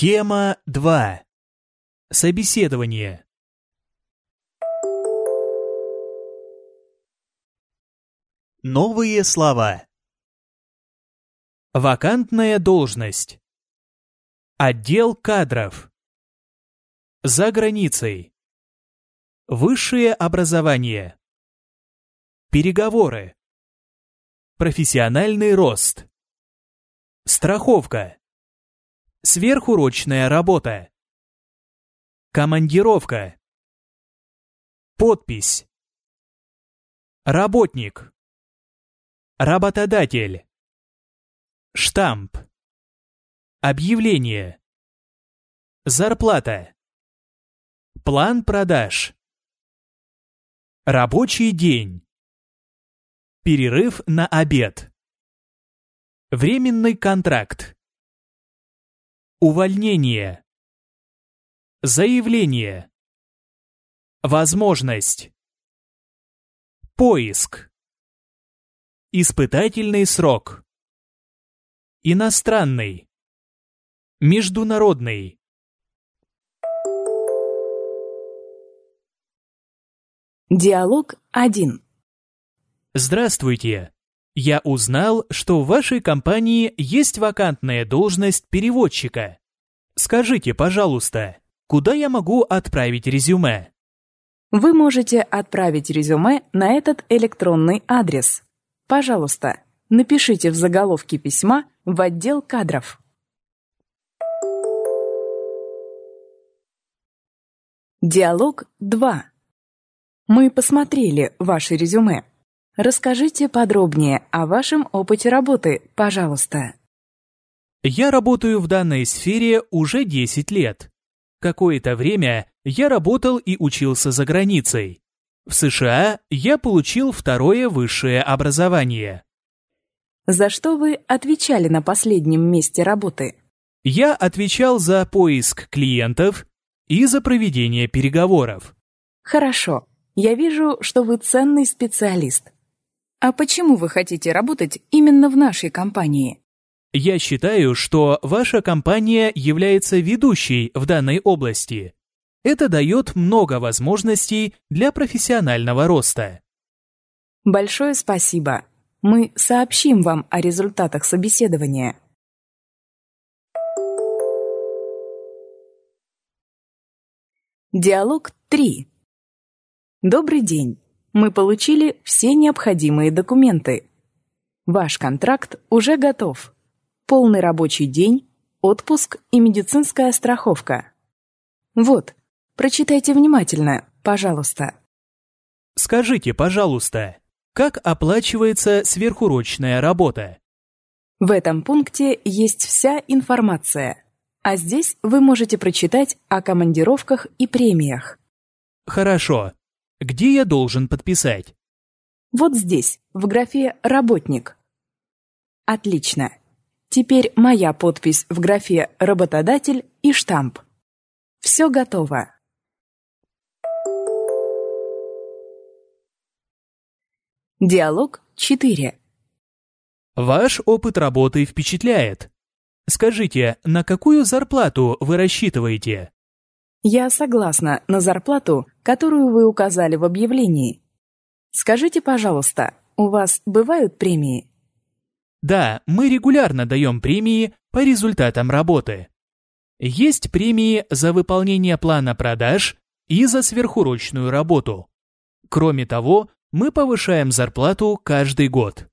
Тема 2. Собеседование. Новые слова. Вакантная должность. Отдел кадров. За границей. Высшее образование. Переговоры. Профессиональный рост. Страховка. Сверхурочная работа. Командировка. Подпись. Работник. Работодатель. Штамп. Объявление. Зарплата. План продаж. Рабочий день. Перерыв на обед. Временный контракт. Увольнение. Заявление. Возможность. Поиск. Испытательный срок. Иностранный. Международный. Диалог 1. Здравствуйте. Я узнал, что в вашей компании есть вакантная должность переводчика. Скажите, пожалуйста, куда я могу отправить резюме? Вы можете отправить резюме на этот электронный адрес. Пожалуйста, напишите в заголовке письма в отдел кадров. Диалог 2. Мы посмотрели ваше резюме. Расскажите подробнее о вашем опыте работы, пожалуйста. Я работаю в данной сфере уже 10 лет. Какое-то время я работал и учился за границей. В США я получил второе высшее образование. За что вы отвечали на последнем месте работы? Я отвечал за поиск клиентов и за проведение переговоров. Хорошо. Я вижу, что вы ценный специалист. А почему вы хотите работать именно в нашей компании? Я считаю, что ваша компания является ведущей в данной области. Это дает много возможностей для профессионального роста. Большое спасибо. Мы сообщим вам о результатах собеседования. Диалог 3. Добрый день. Мы получили все необходимые документы. Ваш контракт уже готов. Полный рабочий день, отпуск и медицинская страховка. Вот, прочитайте внимательно, пожалуйста. Скажите, пожалуйста, как оплачивается сверхурочная работа? В этом пункте есть вся информация, а здесь вы можете прочитать о командировках и премиях. Хорошо. Где я должен подписать? Вот здесь, в графе «Работник». Отлично. Теперь моя подпись в графе «Работодатель» и штамп. Все готово. Диалог 4. Ваш опыт работы впечатляет. Скажите, на какую зарплату вы рассчитываете? Я согласна на зарплату, которую вы указали в объявлении. Скажите, пожалуйста, у вас бывают премии? Да, мы регулярно даем премии по результатам работы. Есть премии за выполнение плана продаж и за сверхурочную работу. Кроме того, мы повышаем зарплату каждый год.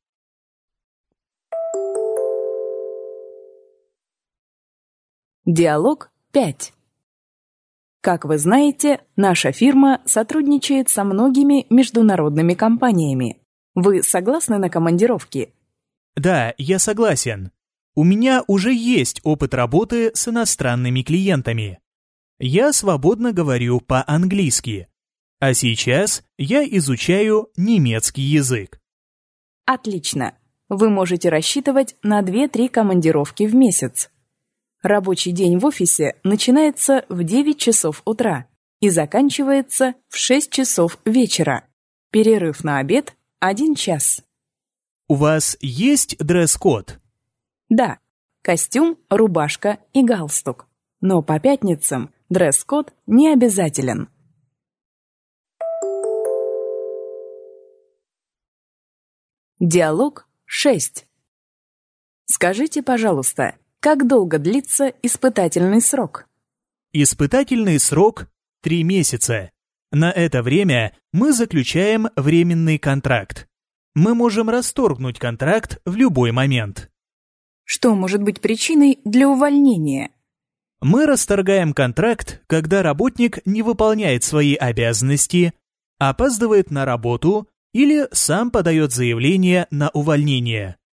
Диалог 5. Как вы знаете, наша фирма сотрудничает со многими международными компаниями. Вы согласны на командировки? Да, я согласен. У меня уже есть опыт работы с иностранными клиентами. Я свободно говорю по-английски. А сейчас я изучаю немецкий язык. Отлично. Вы можете рассчитывать на 2-3 командировки в месяц. Рабочий день в офисе начинается в 9 часов утра и заканчивается в 6 часов вечера. Перерыв на обед – 1 час. У вас есть дресс-код? Да, костюм, рубашка и галстук. Но по пятницам дресс-код не обязателен. Диалог 6. Скажите, пожалуйста, как долго длится испытательный срок? Испытательный срок 3 месяца. На это время мы заключаем временный контракт. Мы можем расторгнуть контракт в любой момент. Что может быть причиной для увольнения? Мы расторгаем контракт, когда работник не выполняет свои обязанности, опаздывает на работу или сам подает заявление на увольнение.